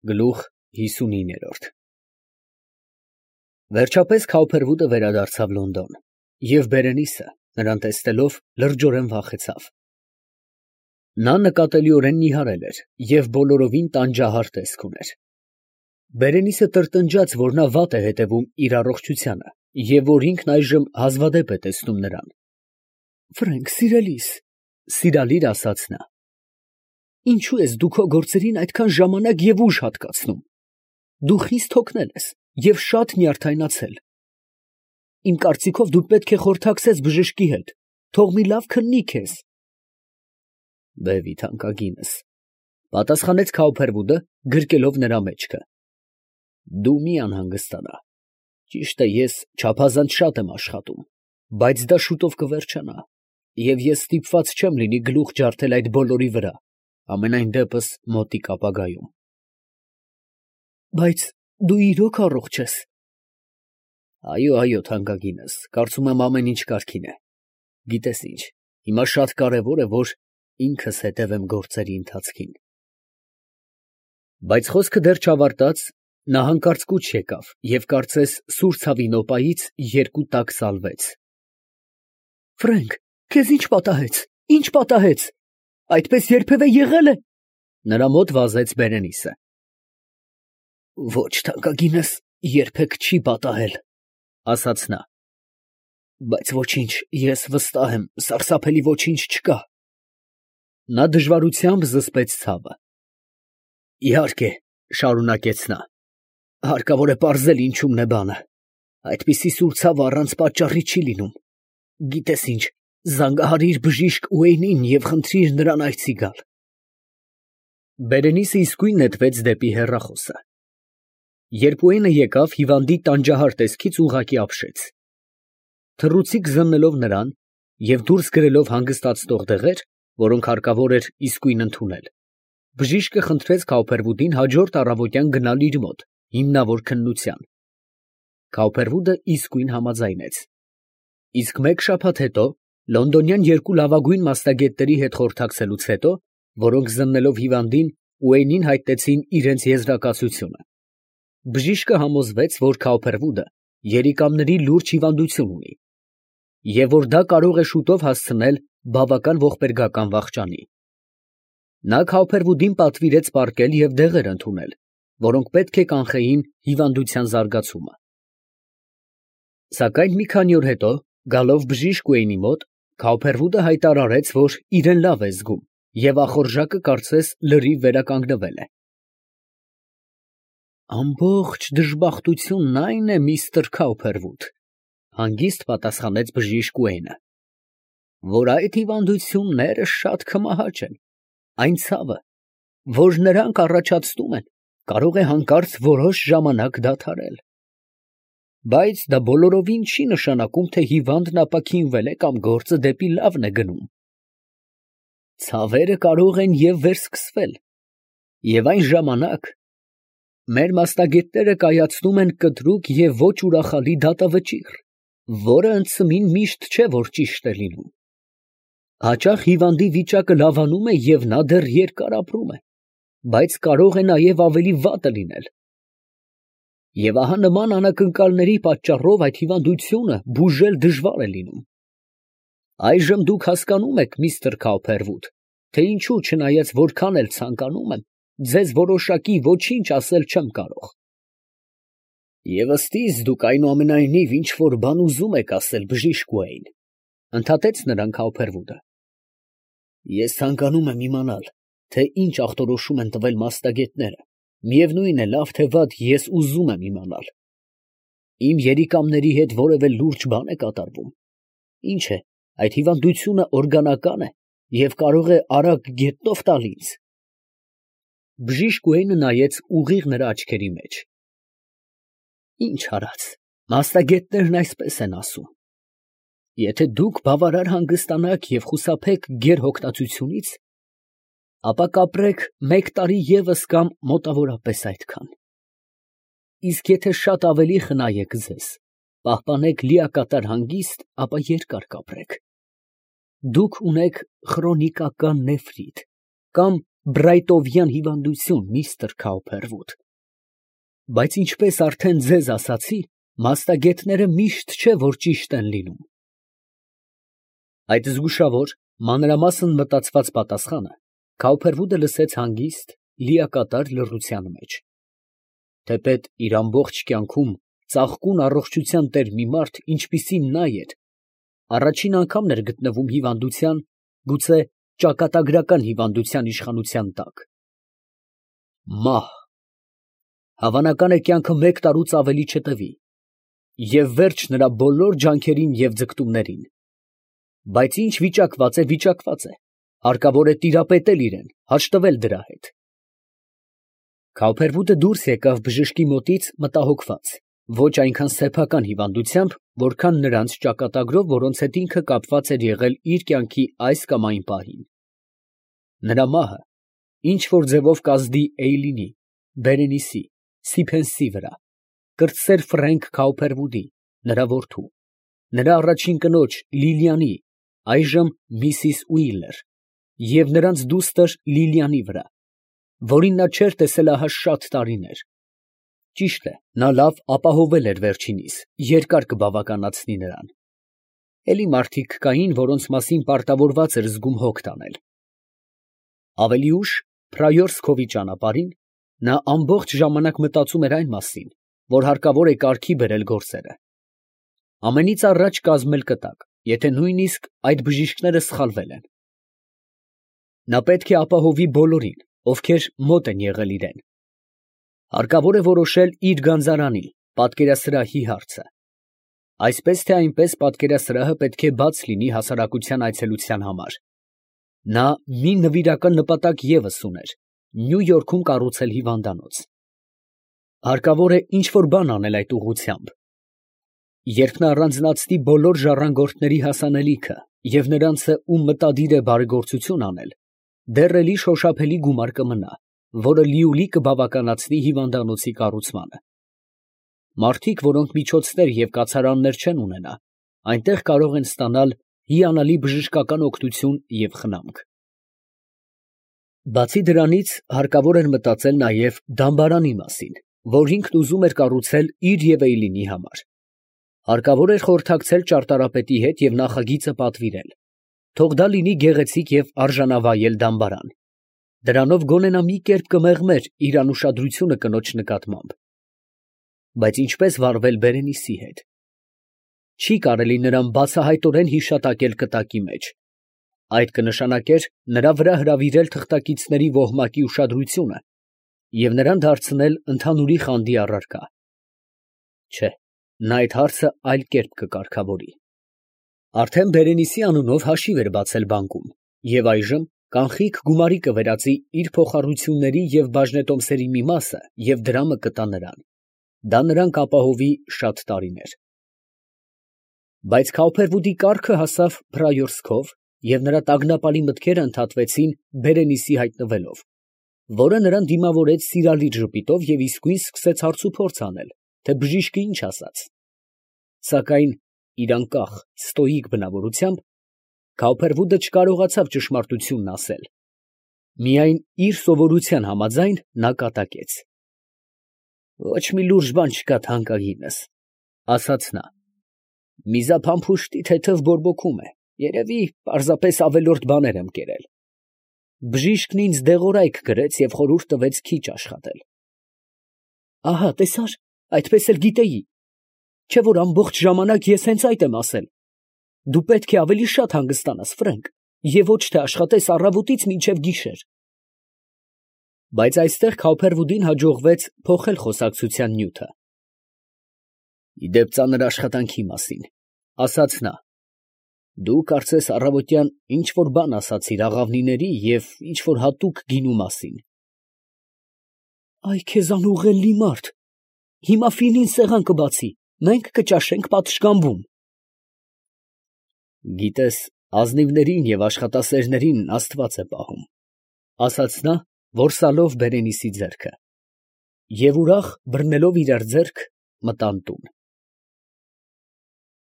Գլուխ 59-րդ Վերջապես Քաուփերվուդը վերադարձավ Լոնդոն, և Բերենիսը, նրան տեսնելով, լրջորեն վախեցավ. նա նկատելիորեն նիհարել էր և բոլորովին տանջահար տեսք ուներ։ Բերենիսը տրտնջաց, որ նա վատ է հետևում իր առողջությանը և որ ինքն այժմ հազվադեպ է տեսնում նրան։ «Ֆրենք, սիրելիս, ֊ սիրալիր ասաց նա, ֊ ինչո՞ւ ես դու քո գործերին այդքան ժամանակ և ուժ հատկացնում։ Դու խիստ հոգնել ես և շատ նյարդայնացել։ Իմ կարծիքով դու պետք է խորհրդակցես բժշկի հետ, թող մի լավ քննի քեզ»։ Բեվի թանկագինս, ֊ պատասխանեց Քաուփերվուդը, գրկելով նրա մեջքը, ֊ դու մի անհանգստանա, ճիշտ է, ես չափազանց շատ եմ աշխատում, բայց դա շուտով կվերջանա, և ես ստիպված չեմ լինի գլուխ ջարդել այդ բոլորի վրա, համենայն դեպս մոտիկ ապագայում։ Բայց դու իրոք առողջ ես։ Այո, թանկագինս, կարծում եմ ամեն ինչ կարգին է։ Գիտես ինչ, հիմա շատ կարևոր է, որ ինքս հետևեմ գործերի ընթացքին։ Բայց խոսքը դեռ չավարտած, նա հանկարծ կուչ եկավ և կարծես սուր ցավի նոպայից երկու տակ սալվեց։ Ֆրենք, քեզ ի՞նչ պատահեց, ի՞նչ պատահեց, այդպես երբևէ եղել է։ Նրա մոտ վազեց Բերենիսը։ Ոչ, թանկագինս, երբեք չի պատահել, ասաց նա։ Բայց ոչինչ, ես վստահ եմ, սարսափելի ոչինչ չկա։ Նա դժվարությամբ զսպեց ցավը։ Իհարկե, շարունակեց նա, հարկավոր է պարզել ինչումն է բանը։ Այդպիսի սուր ցավը առանց պատճառի չի լինում։ Գիտես ինչ, զանգահարիր բժիշկ Ուեյնին և խնդրիր նրան այցի գալ։ Բերենիսը իսկույն նետվեց դեպի հեռախոսը։ Երբ Ուեյնը եկավ, հիվանդի տանջահար տեսքից ուղղակի ապշեց։ Թռուցիկ զննելով նրան և դուրս գրելով հանգստացնող դեղեր, որոնք հարկավոր էր իսկույն ընդունել, բժիշկը խնդրեց Քաուփերվուդին հաջորդ առավոտյան գնալ իր մոտ հիմնավոր քննության։ Քաուփերվուդը իսկույն համաձայնեց։ Իսկ մեկ շաբաթ հետո լոնդոնյան երկու լավագույն մասնագետների հետ խորհրդակցելուց հետո, որոնք զննելով հիվանդին, Ուեյնին հայտնեցին իրենց եզրակացությունը, բժիշկը համոզվեց, որ Քաուփերվուդը երիկամների լուրջ հիվանդություն ունի և որ դա կարող է շուտով հասցնել բավական ողբերգական վախճանի։ Նա Քաուփերվուդին պատվիրեց պառկել և դեղեր ընդունել, որոնք պետք է կանխեին հիվանդության զարգացումը։ Սակայն մի քանի օր հետո, գալով բժիշկ Ուեյնի մոտ, Քաուփերվուդը հայտարարեց, որ իրեն լավ է զգում և ախորժակը կարծես լրիվ վերականգնվել է։ Ամբողջ դժբախտությունն այն է, միստր Քաուփերվուդ, հանգիստ պատասխանեց բժիշկ Ուեյնը, որ այդ հիվանդությունները շատ քմահաճ են, այն ցավը, որ նրանք առաջացնում են, կարող է հանկարծ որոշ ժամանակ դադարել։ Բայց դա բոլորովին չի նշանակում, թե հիվանդն ապաքինվել է կամ գործը դեպի լավն է գնում։ Ցավերը կարող են և վերսկսվել, և այն ժամանակ մեր մասնագետները կայացնում են կտրուկ և ոչ ուրախալի դատավճիռ, որը ընդսմին միշտ չէ, որ ճիշտ է լինում։ Հաճախ հիվանդի վիճակը լավանում է և նա դեռ երկար ապրում է, բայց կարող է նաև ավելի վատը լինել։ Եվ ահա նման անակնկալների պատճառով այդ հիվանդությունը բուժել դժվար է լինում։ Այժմ դուք հասկանում եք, միստր Քաուփերվուդ, թե ինչու, չնայած որքան էլ ցանկանում եմ, ձեզ որոշակի ոչինչ ասել չեմ կարող։ Եվ ըստ իս, դուք այնուամենայնիվ ինչ֊որ բան ուզում եք ասել, բժիշկ Ուեյն, ընդհատեց նրան Քաուփերվուդը։ Ես ցանկանում եմ իմանալ, թե ինչ ախտորոշում են տվել մասնագետները, միևնույն է, լավ թե վատ, ես ուզում եմ իմանալ։ Իմ երիկամների հետ որևէ լուրջ բան է կատարվում։ Ինչ է, այդ հիվանդությունը օրգանական է և կարող է արագ գետնով տալ ինձ։ Բժիշկ Ուեյնը նայեց ուղիղ նրա աչքերի մեջ։ Ինչ արած, մասնագետներն այսպես են ասում։ Եթե դուք բավարար հանգստանաք և խուսափեք գերհոգտածությունից, ապա կապրեք 1 տարի ևս կամ մոտավորապես այդքան։ Իսկ եթե շատ ավելի խնայեք ձեզ, պահպանեք լիակատար հանգիստ, ապա երկար կապրեք։ Դուք ունեք խրոնիկական նեֆրիտ կամ Բրայտովյան հիվանդություն, միստր Քաուփերվուդ։ Բայց ինչպես արդեն ձեզ ասացի, մասնագետները միշտ չէ, որ ճիշտ են լինում։ Այդ զգուշավոր, մանրամասն մտածված պատասխանը Քաուփերվուդը լսեց հանգիստ, լիակատար լռության մեջ։ Թեպետ իր ամբողջ կյանքում ծաղկուն առողջության տեր մի մարդ, ինչպիսին նա էր, առաջին անգամն էր գտնվում հիվանդության, գուցե ճակատագրական հիվանդության իշխանության տակ։ Մահ։ Հավանական է կյանքը 1 տարուց ավելի չտևի, և վերջ նրա բոլոր ջանքերին և ձգտումներին։ Բայց ինչ վիճակված է, վիճակված է, հարկավոր է տիրապետել իրեն, հաշտվել դրա հետ։ Քաուփերվուդը դուրս եկավ բժշկի մոտից մտահոգված, ոչ այնքան սեփական հիվանդությամբ, որքան նրանց ճակատագրով, որոնց հետ ինքը կապված էր եղել իր կյանքի այս կամ այն պահին։ Նրա մահը ինչ որ ձևով կազդի Էյլինի, Բերենիսի, Սիփենսի վրա, կրտսեր Ֆրենք Քաուփերվուդի, նրա որդու, նրա առաջին կնոջ Լիլիանի, այժմ Միսիս Ուիլլեր, և նրանց դուստր Լիլիանի վրա, որին նա չէր տեսել ահա շատ տարիներ։ Ճիշտ է, նա լավ ապահովել էր վերջինիս, երկար կբավականացնի նրան։ Էլի մարդիկ կային, որոնց մասին պարտավորված էր զգում հոգ տանել։ Ավելի ուշ, Պրայորսկովի ճանապարհին, նա ամբողջ ժամանակ մտածում էր այն մասին, որ հարկավոր է կարգի բերել գործերը։ Ամենից առաջ կազմել կտակ, եթե նույնիսկ այդ բժիշկները սխալվել են։ Նա պետք է ապահովի բոլորին, ովքեր մոտ են եղել իրեն։ Հարկավոր է որոշել իր գանձարանի, պատկերասրահի հարցը։ Այսպես թե այնպես պատկերասրահը պետք է բաց լինի հասարակության այցելության համար։ Նա մի նվիրական նպատակ ևս ուներ՝ Նյու Յորքում կառուցել հիվանդանոց։ Հարկավոր է ինչ-որ բան անել այդ ուղղությամբ։ Երբ նա առանձնացնի բոլոր ժառանգորդների հասանելիքը և նրանցը, ում մտադիր է բարեգործություն անել, դեռ էլի շոշափելի գումար կմնա, որը լիուլի կբավականացնի հիվանդանոցի կառուցմանը։ Մարդիկ, որոնք միջոցներ և կացարաններ չեն ունենա, այնտեղ կարող են ստանալ հիանալի բժշկական օգնություն և խնամք։ Բացի դրանից, հարկավոր էր մտածել նաև դամբարանի մասին, որ ինքն ուզում էր կառուցել իր և Էյլինի համար։ Հարկավոր էր խորհրդակցել ճարտարապետի հետ և նախագիծը պատվիրել, թող դա լինի գեղեցիկ և արժանավայել դամբարան։ Դրանով գոնե նա մի կերպ կմեղմեր իր անուշադրությունը կնոջ նկատմամբ։ Բայց ինչպես վարվել Բերենիսի հետ։ Չի կարելի նրան բացահայտորեն հիշատակել կտակի մեջ։ Այդ կնշանակեր նրա վրա հրավիրել թղթակիցների ոհմակի ուշադրությունը և նրան դարձնել ընդհանուրի խանդի առարկա։ Չէ, նա այդ հարցը այլ կերպ կկարգավորի։ Արդեն Բերենիսի անունով հաշիվ էր բացել բանկում, և այժմ կանխիկ գումարի կվերածի իր փոխառությունների և բաժնետոմսերի մի մասը և դրամը կտա նրան։ Դա նրան կապահովի շատ տարիներ։ Բայց Քաուփերվուդի կառքը հասավ Պրայորսկով, և նրա տագնապալի մտքերը ընդհատվեցին Բերենիսի հայտնվելով, որը նրան դիմավորեց սիրալիր ժպիտով և իսկույն սկսեց հարցուփորձ անել, թե բժիշկը ինչ ասաց։ Սակայն իր անկախ, ստոիկ բնավորությամբ Քաուփերվուդը չկարողացավ ճշմարտությունն ասել։ Միայն իր սովորության համաձայն նա կատակեց։ «Ոչ մի լուրջ բան չկա թանկագինս», ֊ ասաց նա։ «Միզափամփուշտի թեթև բորբոքում է, երևի պարզապես ավելորդ բաներ եմ կերել։ Բժիշկն ինձ դեղորայք գրեց և խորհուրդ տվեց քիչ աշխատել»։ Ահա, տեսա՞ր, այդպես էլ գիտեի։ Չէ՞ որ ամբողջ ժամանակ ես հենց այդ եմ ասել։ Դու պետք է ավելի շատ հանգստանաս, Ֆրենկ, և ոչ թե աշխատես առավոտից մինչև գիշեր։ Բայց այստեղ Քաուփերվուդին հաջողվեց փոխել խոսակցության նյութը։ «Ի դեպ ծանր աշխատանքի մասին», ֊ ասաց նա։ «Դու կարծես առավոտյան ինչ֊որ բան ասացիր աղավնիների և ինչ֊որ հատուկ գինու մասին»։ Այ քեզ անուղղելի մարդ, հիմա ֆիլին սեղան կբացի, մենք կճաշենք պատշգամբում։ Գիտես, ազնիվներին և աշխատասերներին Աստված է պահում, ֊ ասաց նա, որսալով Բերենիսի ձեռքը, և ուրախ բռնելով իրար ձեռք, մտան տուն։